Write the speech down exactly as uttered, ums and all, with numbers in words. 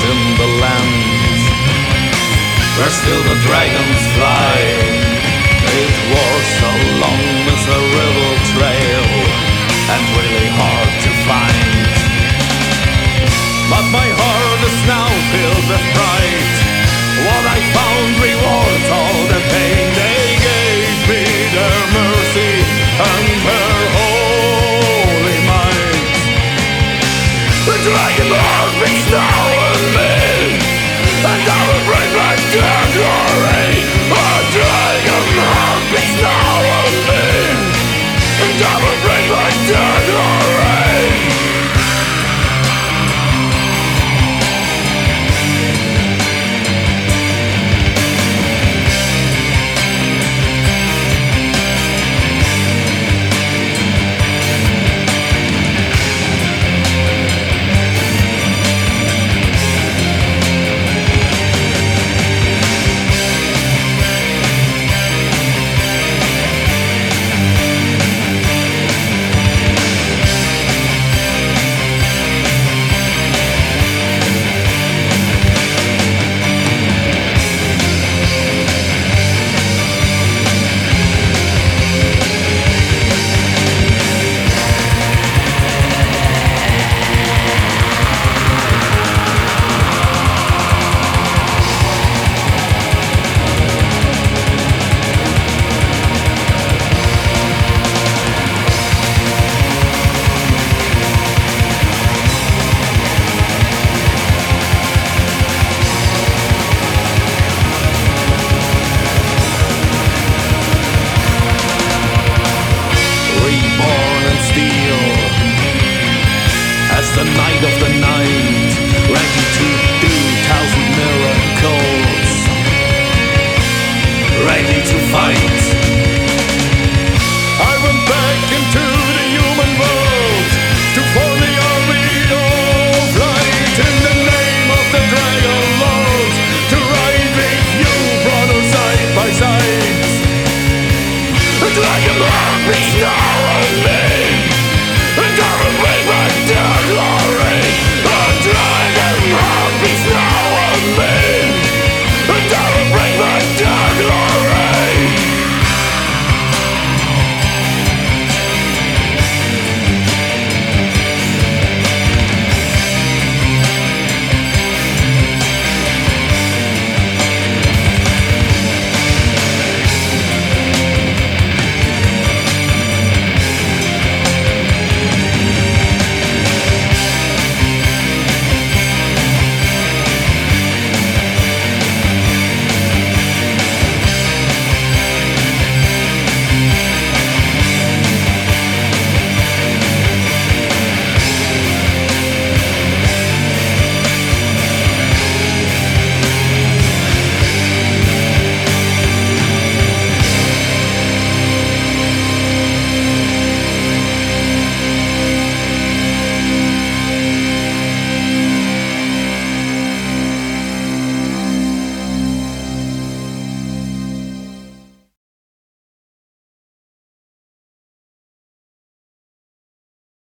in the land where still the dragons fly. It was a long, miserable trail and really hard to find, but my heart is now filled with pride. What I found rewards all the pain. They gave me their mercy and their holy might. The dragon heart beats now.